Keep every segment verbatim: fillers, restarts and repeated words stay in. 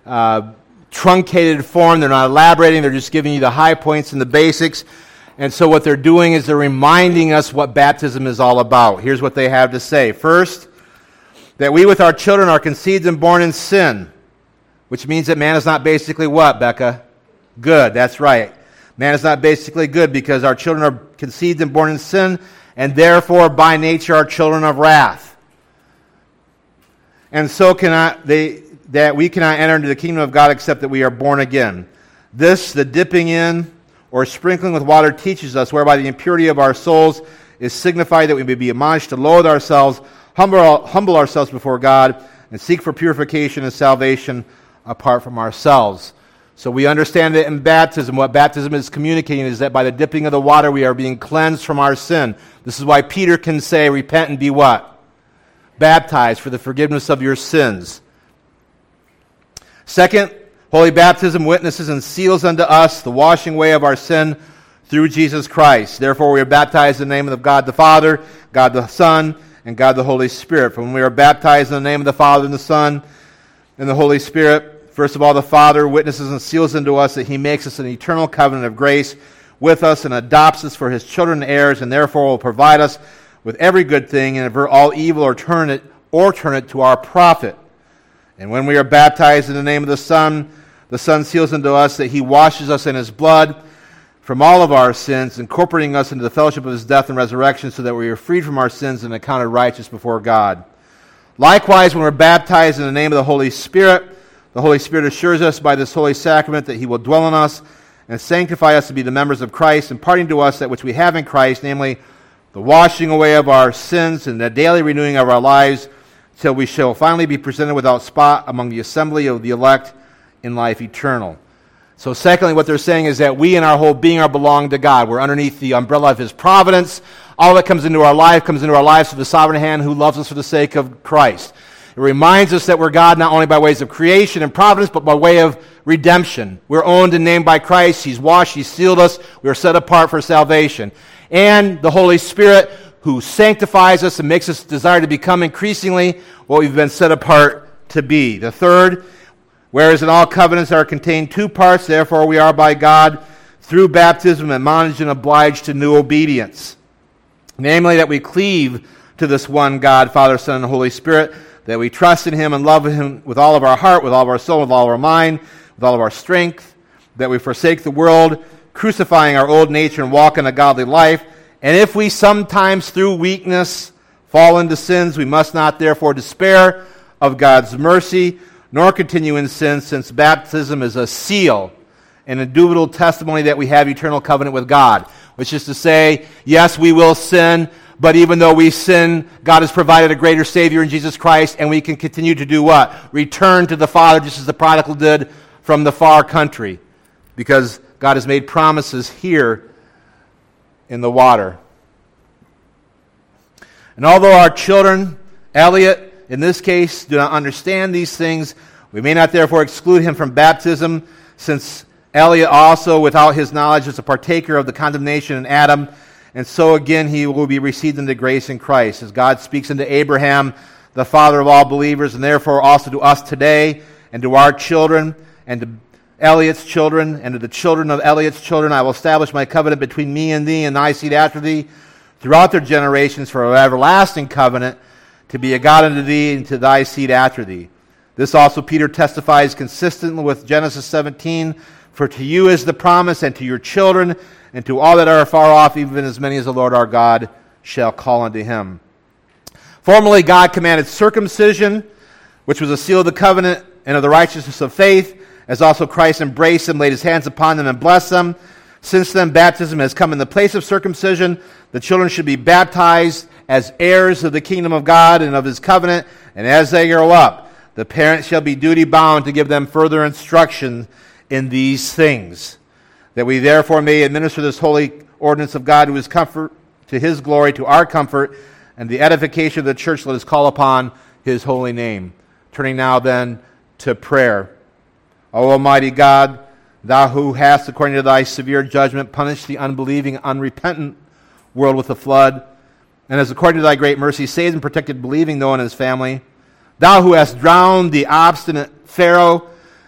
uh, truncated form. They're not elaborating. They're just giving you the high points and the basics. And so what they're doing is they're reminding us what baptism is all about. Here's what they have to say. First, that we with our children are conceived and born in sin, which means that man is not basically what, Becca? Good, that's right. Man is not basically good because our children are conceived and born in sin, and therefore by nature are children of wrath. And so cannot they that we cannot enter into the kingdom of God except that we are born again. This, the dipping in or sprinkling with water, teaches us, whereby the impurity of our souls is signified that we may be admonished to loathe ourselves, humble, humble ourselves before God, and seek for purification and salvation apart from ourselves. So we understand that in baptism, what baptism is communicating is that by the dipping of the water, we are being cleansed from our sin. This is why Peter can say, repent and be what? Baptized for the forgiveness of your sins. Second, holy baptism witnesses and seals unto us the washing away of our sin through Jesus Christ. Therefore, we are baptized in the name of God the Father, God the Son, and God the Holy Spirit. For when we are baptized in the name of the Father and the Son and the Holy Spirit, first of all, the Father witnesses and seals unto us that he makes us an eternal covenant of grace with us and adopts us for his children and heirs, and therefore will provide us with every good thing and avert all evil or turn it or turn it to our profit. And when we are baptized in the name of the Son, the Son seals unto us that he washes us in his blood from all of our sins, incorporating us into the fellowship of his death and resurrection, so that we are freed from our sins and accounted righteous before God. Likewise, when we're baptized in the name of the Holy Spirit, the Holy Spirit assures us by this holy sacrament that he will dwell in us and sanctify us to be the members of Christ, imparting to us that which we have in Christ, namely the washing away of our sins and the daily renewing of our lives, till we shall finally be presented without spot among the assembly of the elect in life eternal. So secondly, what they're saying is that we and our whole being are belong to God. We're underneath the umbrella of his providence. All that comes into our life comes into our lives through the sovereign hand who loves us for the sake of Christ. It reminds us that we're God not only by ways of creation and providence, but by way of redemption. We're owned and named by Christ. He's washed, he's sealed us. We are set apart for salvation. And the Holy Spirit, who sanctifies us and makes us desire to become increasingly what we've been set apart to be. The third, whereas in all covenants are contained two parts, therefore we are by God through baptism admonished and obliged to new obedience. Namely, that we cleave to this one God, Father, Son, and Holy Spirit, that we trust in him and love him with all of our heart, with all of our soul, with all of our mind, with all of our strength, that we forsake the world, crucifying our old nature and walk in a godly life. And if we sometimes through weakness fall into sins, we must not therefore despair of God's mercy, nor continue in sin, since baptism is a seal, an indubitable testimony that we have eternal covenant with God. Which is to say, yes, we will sin, but even though we sin, God has provided a greater Savior in Jesus Christ, and we can continue to do what? Return to the Father, just as the prodigal did from the far country, because God has made promises here in the water. And although our children, Elliot, in this case, do not understand these things, we may not therefore exclude him from baptism, since Elliot also, without his knowledge, is a partaker of the condemnation in Adam, and so again he will be received into grace in Christ, as God speaks unto Abraham, the father of all believers, and therefore also to us today, and to our children, and to Elliot's children, and to the children of Elliot's children. I will establish my covenant between me and thee, and thy seed after thee, throughout their generations, for an everlasting covenant, to be a God unto thee, and to thy seed after thee. This also Peter testifies consistently with Genesis seventeen, for to you is the promise, and to your children, and to all that are far off, even as many as the Lord our God shall call unto him. Formerly God commanded circumcision, which was a seal of the covenant and of the righteousness of faith, as also Christ embraced them, laid his hands upon them, and blessed them. Since then baptism has come in the place of circumcision, the children should be baptized as heirs of the kingdom of God and of his covenant, and as they grow up, the parents shall be duty-bound to give them further instruction in these things, that we therefore may administer this holy ordinance of God to his comfort, to his glory, to our comfort, and the edification of the church. Let us call upon his holy name. Turning now then to prayer. O Almighty God, thou who hast, according to thy severe judgment, punished the unbelieving, unrepentant world with the flood, and as according to thy great mercy saved and protected believing Noah and his family, thou who hast drowned the obstinate Pharaoh,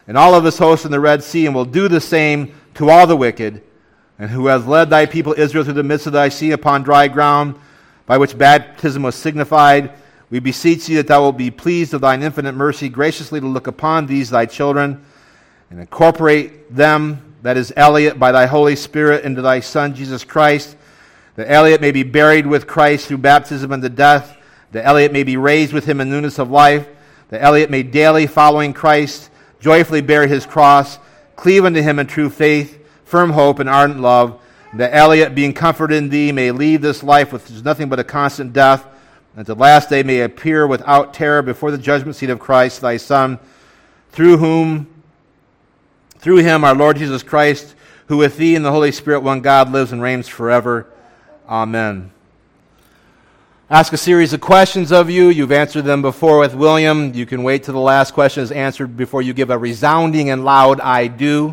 and all of his hosts in the Red Sea, and will do the same to all the wicked, and who has led thy people Israel through the midst of thy sea upon dry ground, by which baptism was signified. We beseech thee that thou wilt be pleased of thine infinite mercy graciously to look upon these thy children, and incorporate them, that is Elliot, by thy Holy Spirit into thy Son Jesus Christ, that Elliot may be buried with Christ through baptism unto death, that Elliot may be raised with him in newness of life, that Elliot may daily, following Christ, joyfully bear his cross, cleave unto him in true faith, firm hope, and ardent love, that Elliot, being comforted in thee, may leave this life which is nothing but a constant death, and at the last day may appear without terror before the judgment seat of Christ thy Son, through whom, through him our Lord Jesus Christ, who with thee and the Holy Spirit, one God, lives and reigns forever. Amen. Ask a series of questions of you. You've answered them before with William. You can wait till the last question is answered before you give a resounding and loud I do.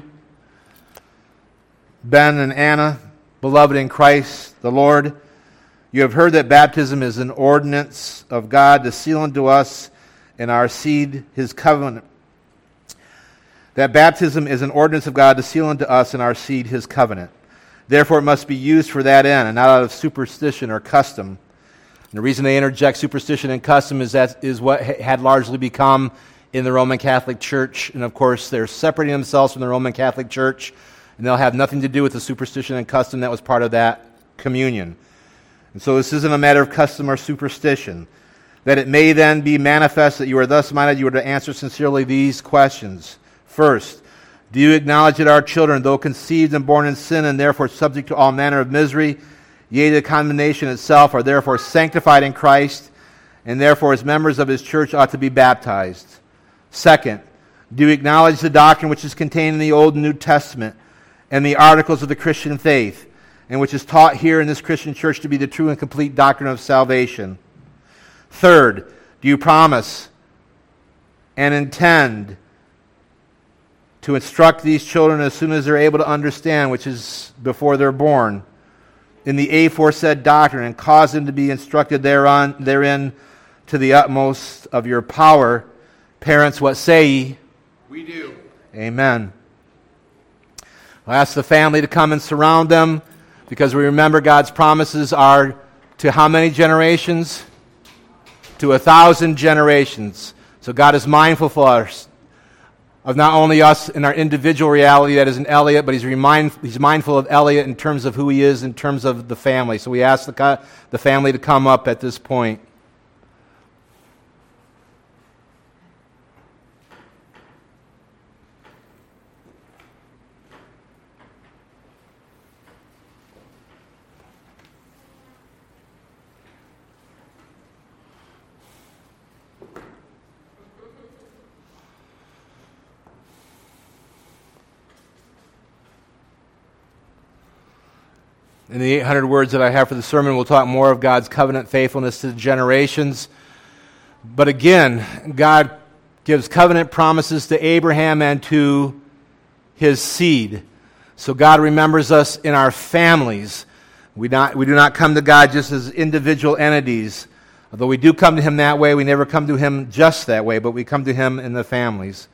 Ben and Anna, beloved in Christ the Lord, you have heard that baptism is an ordinance of God to seal unto us in our seed his covenant. That baptism is an ordinance of God to seal unto us in our seed his covenant. Therefore it must be used for that end, and not out of superstition or custom. And the reason they interject superstition and custom is that is what had largely become in the Roman Catholic Church. And of course, they're separating themselves from the Roman Catholic Church, and they'll have nothing to do with the superstition and custom that was part of that communion. And so this isn't a matter of custom or superstition. That it may then be manifest that you are thus minded, you are to answer sincerely these questions. First, do you acknowledge that our children, though conceived and born in sin, and therefore subject to all manner of misery, yea, to condemnation itself, are therefore sanctified in Christ, and therefore as members of his church ought to be baptized? Second, do you acknowledge the doctrine which is contained in the Old and New Testament and the articles of the Christian faith, and which is taught here in this Christian church to be the true and complete doctrine of salvation? Third, do you promise and intend to instruct these children as soon as they're able to understand, which is before they're born, in the aforesaid doctrine, and cause them to be instructed thereon, therein to the utmost of your power? Parents, what say ye? We do. Amen. I'll ask the family to come and surround them, because we remember God's promises are to how many generations? To a thousand generations. So God is mindful for us, of not only us in our individual reality that is in Elliot, but he's, remind, he's mindful of Elliot in terms of who he is, in terms of the family. So we ask the, the family to come up at this point. In the eight hundred words that I have for the sermon, we'll talk more of God's covenant faithfulness to the generations. But again, God gives covenant promises to Abraham and to his seed. So God remembers us in our families. We, not, we do not come to God just as individual entities. Although we do come to him that way, we never come to him just that way, but we come to him in the families.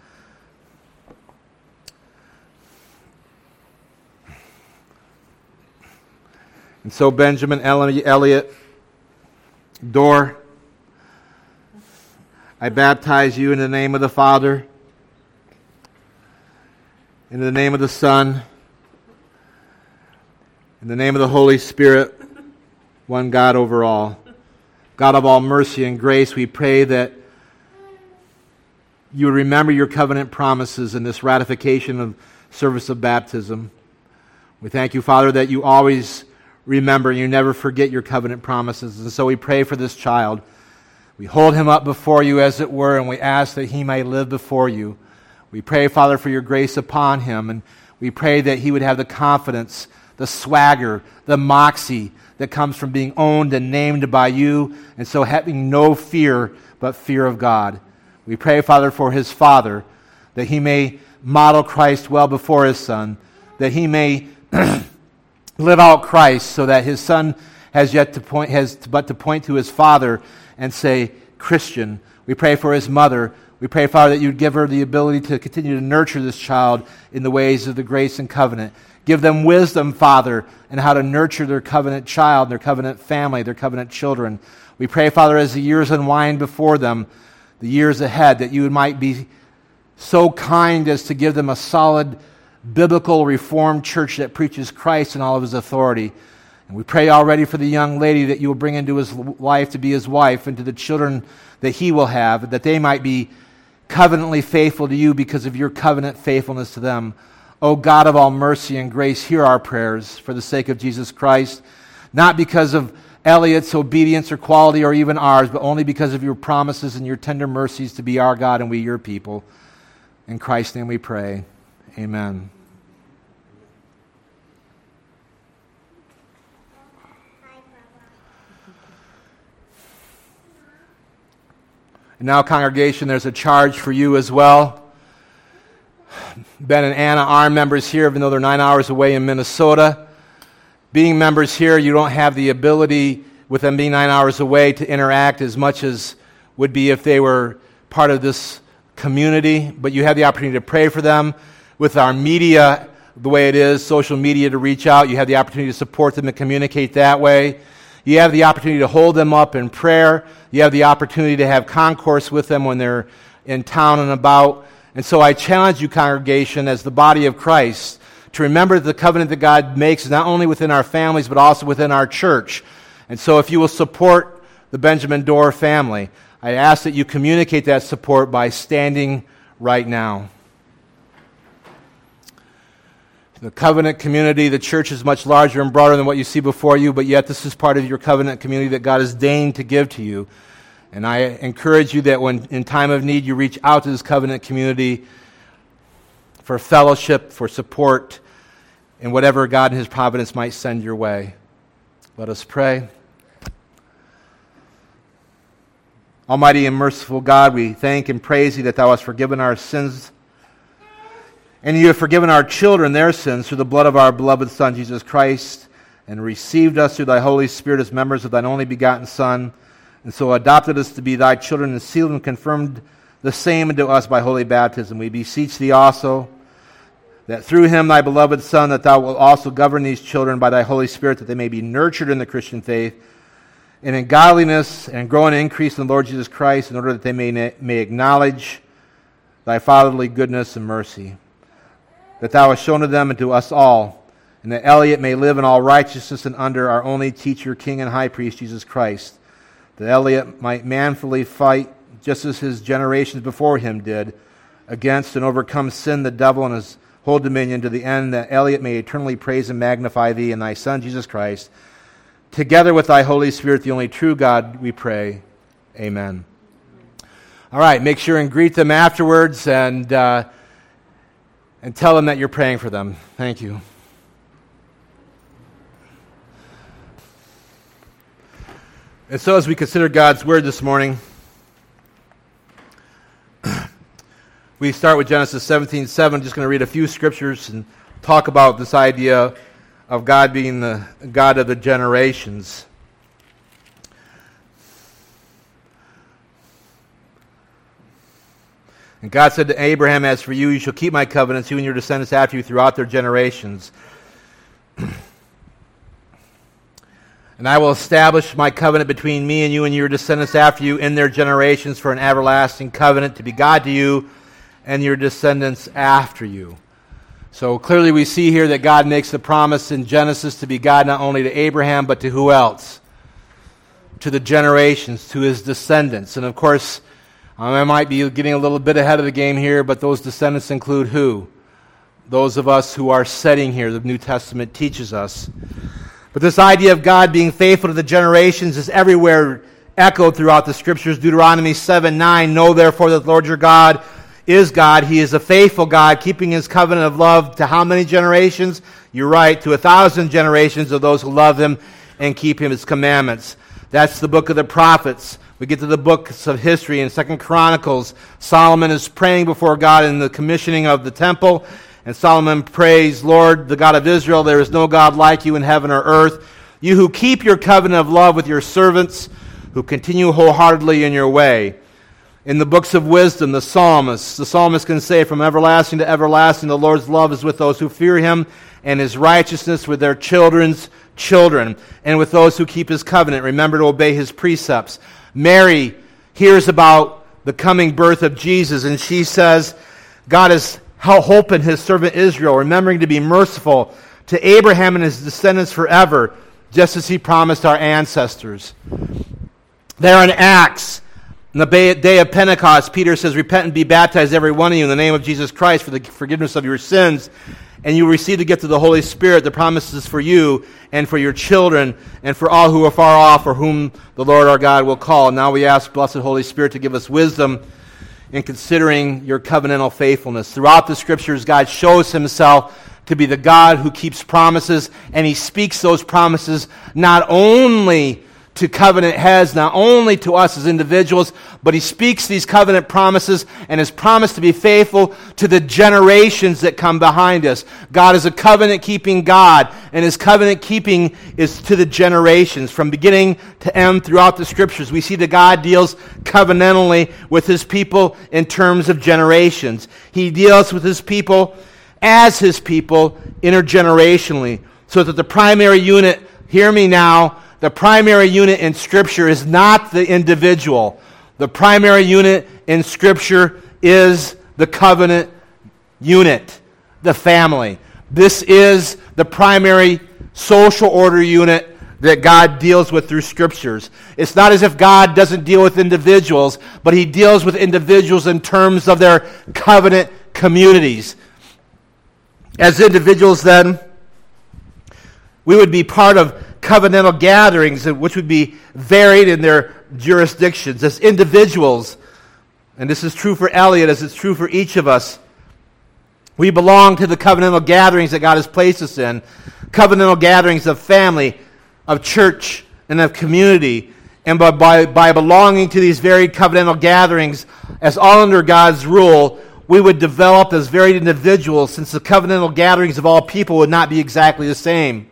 And so Benjamin Elliot, Dor, I baptize you in the name of the Father, in the name of the Son, in the name of the Holy Spirit, one God over all. God of all mercy and grace, we pray that you would remember your covenant promises in this ratification of service of baptism. We thank you, Father, that you always remember, you never forget your covenant promises. And so we pray for this child. We hold him up before you, as it were, and we ask that he may live before you. We pray, Father, for your grace upon him, and we pray that he would have the confidence, the swagger, the moxie that comes from being owned and named by you, and so having no fear but fear of God. We pray, Father, for his father, that he may model Christ well before his son, that he may live out Christ, so that his son has yet to point, has but to point to his father and say, Christian. We pray for his mother. We pray, Father, that you'd give her the ability to continue to nurture this child in the ways of the grace and covenant. Give them wisdom, Father, in how to nurture their covenant child, their covenant family, their covenant children. We pray, Father, as the years unwind before them, the years ahead, that you might be so kind as to give them a solid, biblical, reformed church that preaches Christ and all of his authority. And we pray already for the young lady that you will bring into his life to be his wife, and to the children that he will have, that they might be covenantly faithful to you because of your covenant faithfulness to them. O God of all mercy and grace, hear our prayers for the sake of Jesus Christ, not because of Elliot's obedience or quality or even ours, but only because of your promises and your tender mercies to be our God and we your people. In Christ's name we pray. Amen. And now, congregation, there's a charge for you as well. Ben and Anna are members here, even though they're nine hours away in Minnesota. Being members here, you don't have the ability, with them being nine hours away, to interact as much as would be if they were part of this community. But you have the opportunity to pray for them. With our media, the way it is, social media, to reach out, you have the opportunity to support them and communicate that way. You have the opportunity to hold them up in prayer. You have the opportunity to have concourse with them when they're in town and about. And so I challenge you, congregation, as the body of Christ, to remember that the covenant that God makes is not only within our families, but also within our church. And so if you will support the Benjamin Dorr family, I ask that you communicate that support by standing right now. The covenant community, the church, is much larger and broader than what you see before you, but yet this is part of your covenant community that God has deigned to give to you. And I encourage you that when in time of need you reach out to this covenant community for fellowship, for support, and whatever God in his providence might send your way. Let us pray. Almighty and merciful God, we thank and praise thee that thou hast forgiven our sins, and you have forgiven our children their sins through the blood of our beloved Son, Jesus Christ, and received us through thy Holy Spirit as members of thine only begotten Son, and so adopted us to be thy children, and sealed and confirmed the same unto us by holy baptism. We beseech thee also that through him, thy beloved Son, that thou wilt also govern these children by thy Holy Spirit, that they may be nurtured in the Christian faith, and in godliness, and grow and increase in the Lord Jesus Christ, in order that they may, may acknowledge thy fatherly goodness and mercy, that thou hast shown to them and to us all, and that Elliot may live in all righteousness and under our only teacher, King, and High Priest, Jesus Christ, that Elliot might manfully fight, just as his generations before him did, against and overcome sin, the devil, and his whole dominion, to the end that Elliot may eternally praise and magnify thee and thy Son, Jesus Christ, together with thy Holy Spirit, the only true God, we pray. Amen. All right, make sure and greet them afterwards, and uh, and tell them that you're praying for them. Thank you. And so as we consider God's Word this morning, we start with Genesis seventeen seven. Just going to read a few scriptures and talk about this idea of God being the God of the generations. And God said to Abraham, as for you, you shall keep my covenants, you and your descendants after you throughout their generations. And I will establish my covenant between me and you and your descendants after you in their generations for an everlasting covenant to be God to you and your descendants after you. So clearly we see here that God makes the promise in Genesis to be God not only to Abraham, but to who else? To the generations, to his descendants. And of course, um, I might be getting a little bit ahead of the game here, but those descendants include who? Those of us who are sitting here, the New Testament teaches us. But this idea of God being faithful to the generations is everywhere echoed throughout the Scriptures. Deuteronomy seven nine, know therefore that the Lord your God is God. He is a faithful God, keeping his covenant of love to how many generations? You're right, to a thousand generations of those who love him and keep his commandments. That's the book of the prophets. We get to the books of history in Second Chronicles. Solomon is praying before God in the commissioning of the temple. And Solomon prays, Lord, the God of Israel, there is no God like you in heaven or earth. You who keep your covenant of love with your servants, who continue wholeheartedly in your way. In the books of wisdom, the psalmists, the psalmist can say, from everlasting to everlasting, the Lord's love is with those who fear him, and his righteousness with their children's children, and with those who keep his covenant. Remember to obey his precepts. Mary hears about the coming birth of Jesus, and she says, God is helping his servant Israel, remembering to be merciful to Abraham and his descendants forever, just as he promised our ancestors. There in Acts, on the day of Pentecost, Peter says, repent and be baptized, every one of you, in the name of Jesus Christ for the forgiveness of your sins, and you will receive the gift of the Holy Spirit. The promise is for you and for your children and for all who are far off, or whom the Lord our God will call. Now we ask, blessed Holy Spirit, to give us wisdom in considering your covenantal faithfulness. Throughout the Scriptures, God shows himself to be the God who keeps promises, and he speaks those promises not only to covenant heads, not only to us as individuals, but he speaks these covenant promises and has promised to be faithful to the generations that come behind us. God is a covenant-keeping God, and his covenant-keeping is to the generations. From beginning to end throughout the Scriptures, we see that God deals covenantally with his people in terms of generations. He deals with his people as his people intergenerationally, so that the primary unit, hear me now, the primary unit in Scripture is not the individual. The primary unit in Scripture is the covenant unit, the family. This is the primary social order unit that God deals with through Scriptures. It's not as if God doesn't deal with individuals, but he deals with individuals in terms of their covenant communities. As individuals, then, we would be part of covenantal gatherings, which would be varied in their jurisdictions. As individuals, and this is true for Elliot as it's true for each of us, we belong to the covenantal gatherings that God has placed us in. Covenantal gatherings of family, of church, and of community. And by, by, by belonging to these varied covenantal gatherings, as all under God's rule, we would develop as varied individuals, since the covenantal gatherings of all people would not be exactly the same.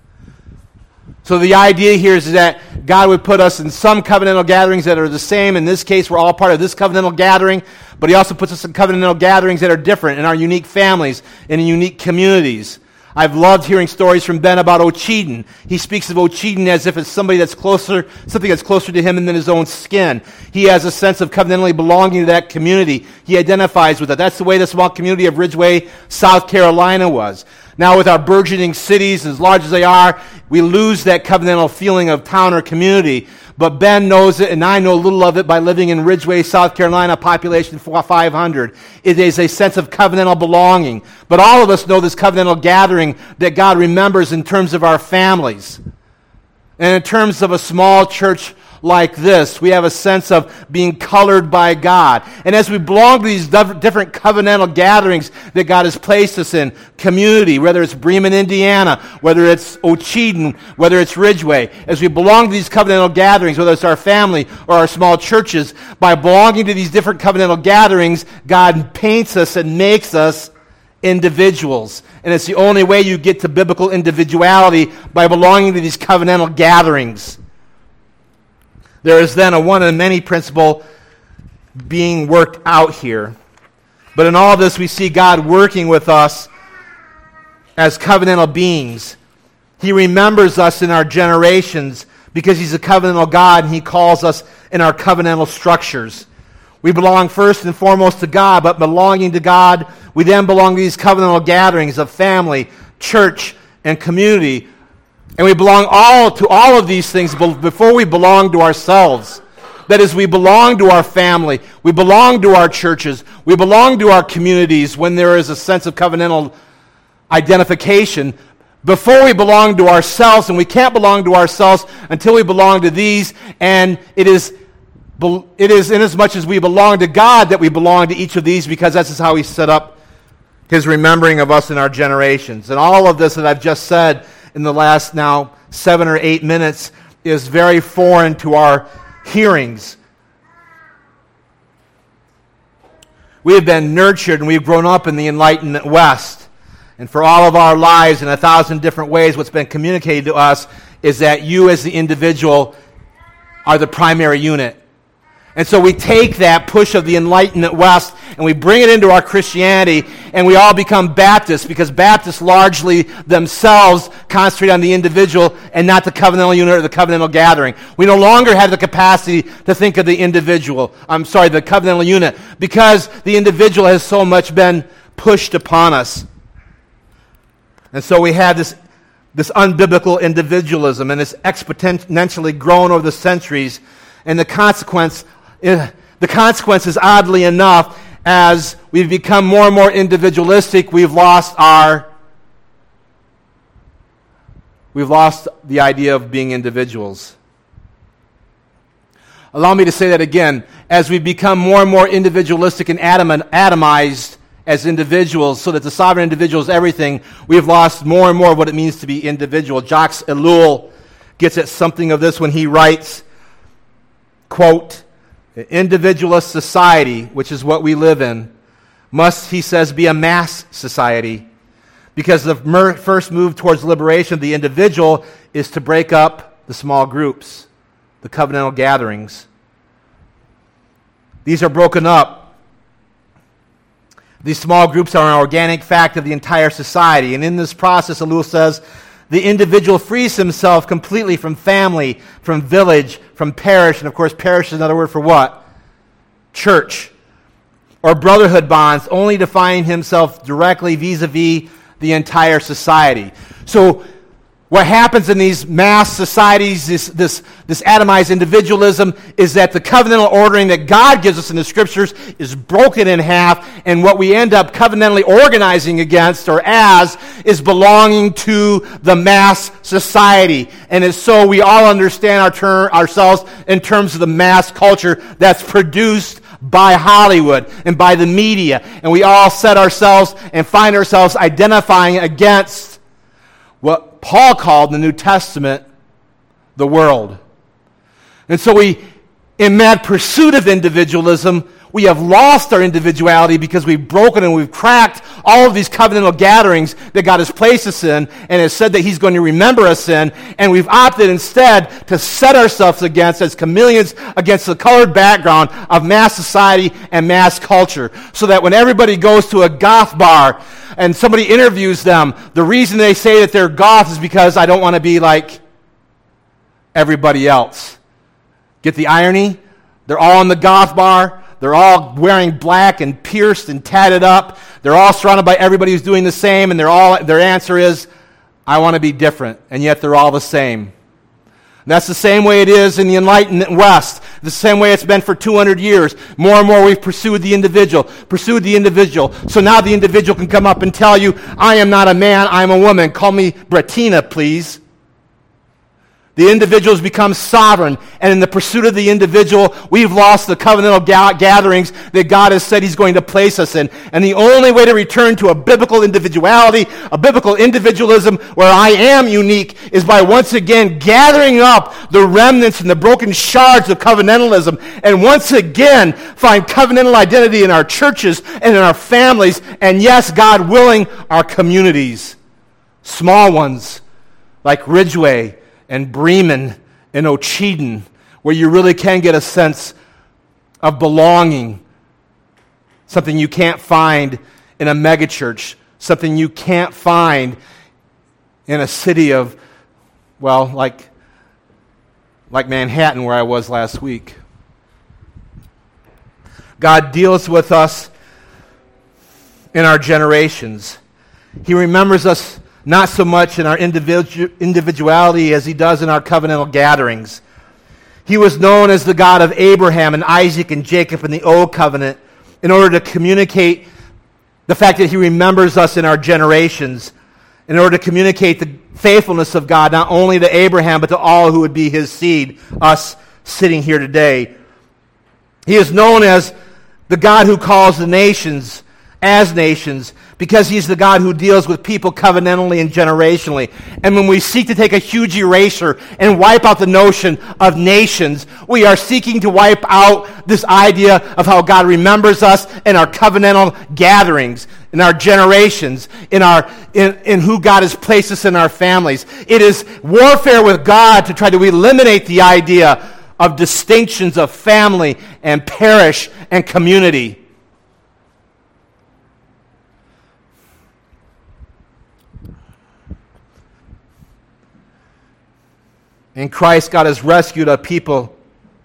So the idea here is that God would put us in some covenantal gatherings that are the same. In this case, we're all part of this covenantal gathering, but he also puts us in covenantal gatherings that are different in our unique families and in unique communities. I've loved hearing stories from Ben about Ocheden. He speaks of Ocheden as if it's somebody that's closer, something that's closer to him than his own skin. He has a sense of covenantally belonging to that community. He identifies with it. That's the way the small community of Ridgeway, South Carolina was. Now with our burgeoning cities, as large as they are, we lose that covenantal feeling of town or community. But Ben knows it, and I know a little of it by living in Ridgeway, South Carolina, population five hundred. It is a sense of covenantal belonging. But all of us know this covenantal gathering that God remembers in terms of our families. And in terms of a small church like this, we have a sense of being colored by God. And as we belong to these different covenantal gatherings that God has placed us in, community, whether it's Bremen, Indiana, whether it's Ocheden, whether it's Ridgeway, as we belong to these covenantal gatherings, whether it's our family or our small churches, by belonging to these different covenantal gatherings, God paints us and makes us individuals. And it's the only way you get to biblical individuality, by belonging to these covenantal gatherings. There is then a one-in-many principle being worked out here. But in all this, we see God working with us as covenantal beings. He remembers us in our generations because he's a covenantal God, and he calls us in our covenantal structures. We belong first and foremost to God, but belonging to God, we then belong to these covenantal gatherings of family, church, and community. And we belong all to all of these things before we belong to ourselves. That is, we belong to our family, we belong to our churches, we belong to our communities when there is a sense of covenantal identification, before we belong to ourselves, and we can't belong to ourselves until we belong to these, and it is it is inasmuch as we belong to God that we belong to each of these, because that's how he set up his remembering of us in our generations. And all of this that I've just said in the last now seven or eight minutes is very foreign to our hearings. We have been nurtured and we've grown up in the Enlightenment West. And for all of our lives, in a thousand different ways, what's been communicated to us is that you as the individual are the primary unit. And so we take that push of the Enlightenment West and we bring it into our Christianity, and we all become Baptists, because Baptists largely themselves concentrate on the individual and not the covenantal unit or the covenantal gathering. We no longer have the capacity to think of the individual, I'm sorry, the covenantal unit, because the individual has so much been pushed upon us. And so we have this, this unbiblical individualism, and it's exponentially grown over the centuries, and the consequence The consequence is, oddly enough, as we've become more and more individualistic, we've lost our, we've lost the idea of being individuals. Allow me to say that again. As we become more and more individualistic and atom- atomized as individuals, so that the sovereign individual is everything, we have lost more and more of what it means to be individual. Jacques Ellul gets at something of this when he writes, quote, "An individualist society, which is what we live in, must," he says, "be a mass society, because the mer- first move towards liberation of the individual is to break up the small groups, the covenantal gatherings. These are broken up. These small groups are an organic fact of the entire society, and in this process," Ellul says, "the individual frees himself completely from family, from village, from parish," and of course parish is another word for what? Church, or brotherhood bonds, only to find himself directly vis-a-vis the entire society. So what happens in these mass societies, this, this, this atomized individualism, is that the covenantal ordering that God gives us in the Scriptures is broken in half, and what we end up covenantally organizing against, or as, is belonging to the mass society. And it's so we all understand our ter- ourselves in terms of the mass culture that's produced by Hollywood and by the media, and we all set ourselves and find ourselves identifying against what Paul called in the New Testament the world. And so we, in mad pursuit of individualism, we have lost our individuality because we've broken and we've cracked all of these covenantal gatherings that God has placed us in and has said that He's going to remember us in, and we've opted instead to set ourselves against, as chameleons, against the colored background of mass society and mass culture, so that when everybody goes to a goth bar and somebody interviews them, the reason they say that they're goth is because I don't want to be like everybody else. Get the irony? They're all in the goth bar. They're all wearing black and pierced and tatted up. They're all surrounded by everybody who's doing the same, and they're all, their answer is, I want to be different, and yet they're all the same. And that's the same way it is in the Enlightenment West. The same way it's been for two hundred years. More and more we've pursued the individual, pursued the individual. So now the individual can come up and tell you, I am not a man, I am a woman. Call me Bettina, please. The individual has become sovereign, and in the pursuit of the individual, we've lost the covenantal ga- gatherings that God has said He's going to place us in. And the only way to return to a biblical individuality, a biblical individualism where I am unique, is by once again gathering up the remnants and the broken shards of covenantalism, and once again find covenantal identity in our churches and in our families, and yes, God willing, our communities. Small ones like Ridgeway and Bremen and Ocheeden, where you really can get a sense of belonging, something you can't find in a megachurch, something you can't find in a city of, well, like, like Manhattan, where I was last week. God deals with us in our generations. He remembers us not so much in our individu- individuality as He does in our covenantal gatherings. He was known as the God of Abraham and Isaac and Jacob in the Old Covenant in order to communicate the fact that He remembers us in our generations, in order to communicate the faithfulness of God not only to Abraham but to all who would be His seed, us sitting here today. He is known as the God who calls the nations as nations, because He's the God who deals with people covenantally and generationally. And when we seek to take a huge eraser and wipe out the notion of nations, we are seeking to wipe out this idea of how God remembers us in our covenantal gatherings, in our generations, in our in, in who God has placed us in our families. It is warfare with God to try to eliminate the idea of distinctions of family and parish and community. In Christ, God has rescued a people.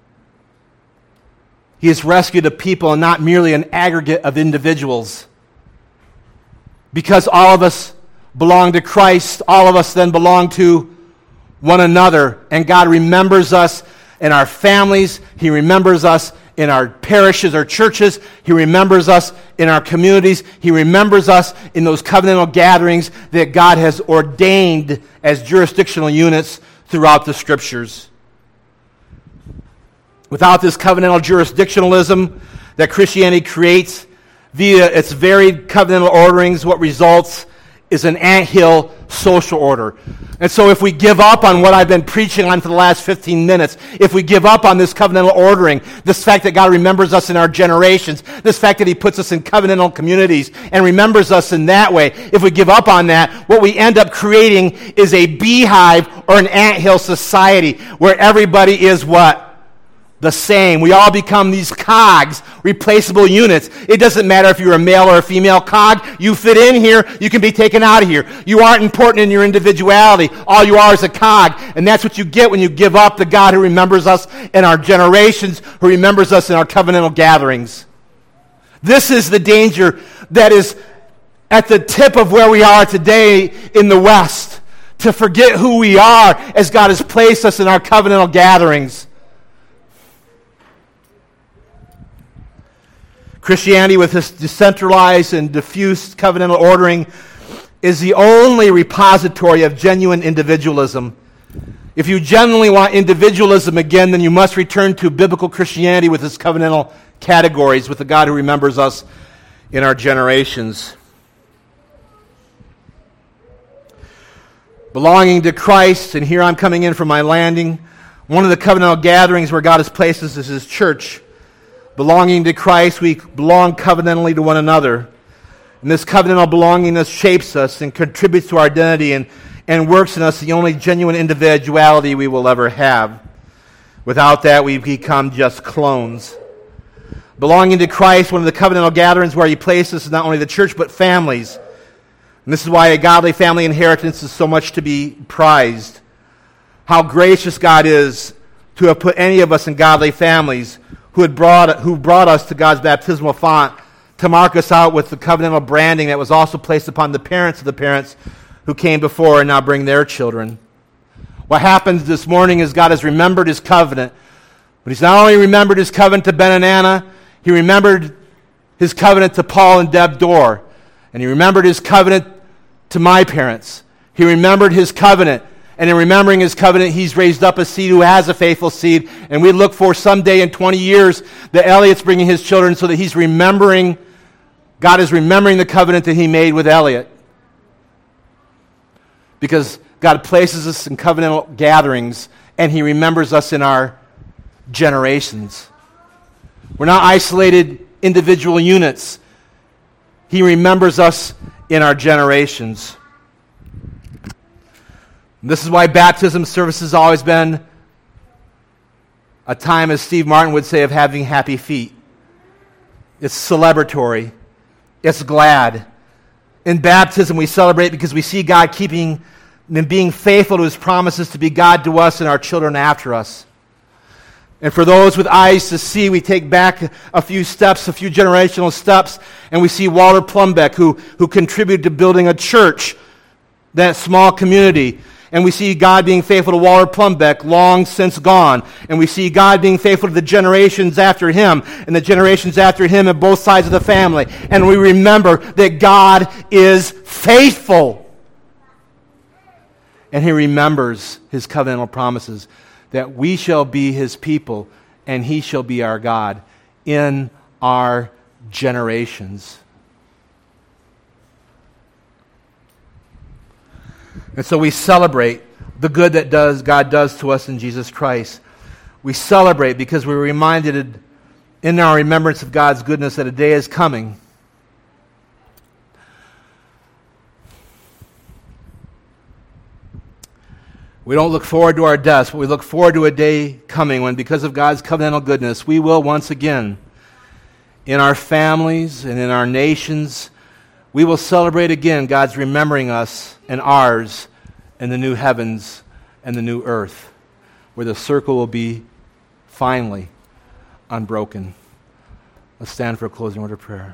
He has rescued a people and not merely an aggregate of individuals. Because all of us belong to Christ, all of us then belong to one another. And God remembers us in our families. He remembers us in our parishes or churches. He remembers us in our communities. He remembers us in those covenantal gatherings that God has ordained as jurisdictional units throughout the Scriptures. Without this covenantal jurisdictionalism that Christianity creates via its varied covenantal orderings, what results is an anthill social order. And so if we give up on what I've been preaching on for the last fifteen minutes, if we give up on this covenantal ordering, this fact that God remembers us in our generations, this fact that He puts us in covenantal communities and remembers us in that way, if we give up on that, what we end up creating is a beehive or an anthill society where everybody is what? The same. We all become these cogs, replaceable units. It doesn't matter if you're a male or a female cog. You fit in here, you can be taken out of here. You aren't important in your individuality. All you are is a cog. And that's what you get when you give up the God who remembers us in our generations, who remembers us in our covenantal gatherings. This is the danger that is at the tip of where we are today in the West, to forget who we are as God has placed us in our covenantal gatherings. Christianity, with this decentralized and diffuse covenantal ordering, is the only repository of genuine individualism. If you genuinely want individualism again, then you must return to biblical Christianity with its covenantal categories, with the God who remembers us in our generations. Belonging to Christ, and here I'm coming in from my landing, one of the covenantal gatherings where God has placed us is His church. Belonging to Christ, we belong covenantally to one another. And this covenantal belongingness shapes us and contributes to our identity and, and works in us the only genuine individuality we will ever have. Without that, we become just clones. Belonging to Christ, one of the covenantal gatherings where He places us not only the church, but families. And this is why a godly family inheritance is so much to be prized. How gracious God is to have put any of us in godly families who had brought who brought us to God's baptismal font to mark us out with the covenantal branding that was also placed upon the parents of the parents who came before and now bring their children. What happens this morning is God has remembered His covenant, but He's not only remembered His covenant to Ben and Anna, He remembered His covenant to Paul and Deb Dorr, and He remembered His covenant to my parents. He remembered His covenant. And in remembering His covenant, He's raised up a seed who has a faithful seed. And we look for someday in twenty years that Elliot's bringing his children so that he's remembering, God is remembering the covenant that He made with Elliot. Because God places us in covenantal gatherings and He remembers us in our generations. We're not isolated individual units. He remembers us in our generations. This is why baptism service has always been a time, as Steve Martin would say, of having happy feet. It's celebratory. It's glad. In baptism, we celebrate because we see God keeping and being faithful to His promises to be God to us and our children after us. And for those with eyes to see, we take back a few steps, a few generational steps, and we see Walter Plumbeck, who, who contributed to building a church, that small community. And we see God being faithful to Walter Plumbeck, long since gone. And we see God being faithful to the generations after him, and the generations after him on both sides of the family. And we remember that God is faithful. And He remembers His covenantal promises, that we shall be His people, and He shall be our God in our generations. And so we celebrate the good that does God does to us in Jesus Christ. We celebrate because we're reminded in our remembrance of God's goodness that a day is coming We don't look forward to our deaths, but we look forward to a day coming when, because of God's covenantal goodness, we will once again, in our families and in our nations, we will celebrate again God's remembering us and ours in the new heavens and the new earth, where the circle will be finally unbroken. Let's stand for a closing word of prayer.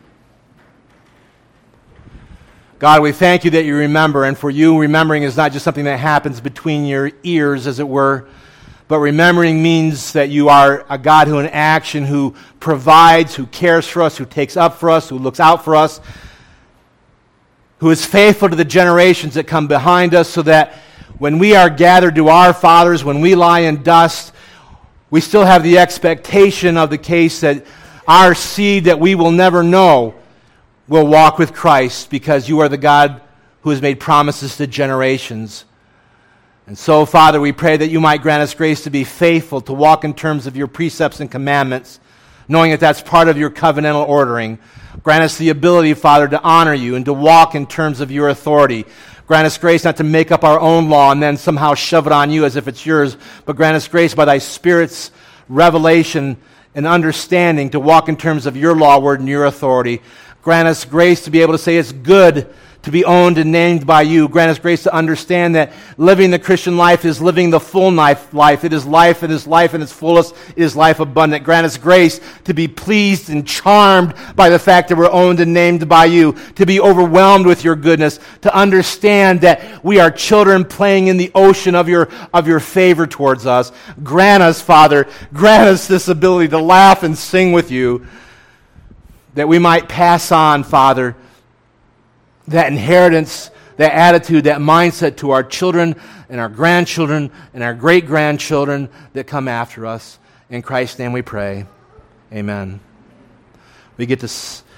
God, we thank you that you remember, and for you, remembering is not just something that happens between your ears, as it were, but remembering means that you are a God who in action, who provides, who cares for us, who takes up for us, who looks out for us, who is faithful to the generations that come behind us, so that when we are gathered to our fathers, when we lie in dust, we still have the expectation of the case that our seed that we will never know will walk with Christ, because you are the God who has made promises to generations. And so, Father, we pray that you might grant us grace to be faithful, to walk in terms of your precepts and commandments, knowing that that's part of your covenantal ordering. Grant us the ability, Father, to honor you and to walk in terms of your authority. Grant us grace not to make up our own law and then somehow shove it on you as if it's yours, but grant us grace by thy Spirit's revelation and understanding to walk in terms of your law, word, and your authority. Grant us grace to be able to say it's good to be owned and named by you. Grant us grace to understand that living the Christian life is living the full life. life. It is life, it is life in its fullest, it is life abundant. Grant us grace to be pleased and charmed by the fact that we're owned and named by you, to be overwhelmed with your goodness, to understand that we are children playing in the ocean of your, of your favor towards us. Grant us, Father, grant us this ability to laugh and sing with you, that we might pass on, Father, that inheritance, that attitude, that mindset to our children and our grandchildren and our great-grandchildren that come after us. In Christ's name we pray. Amen. We get to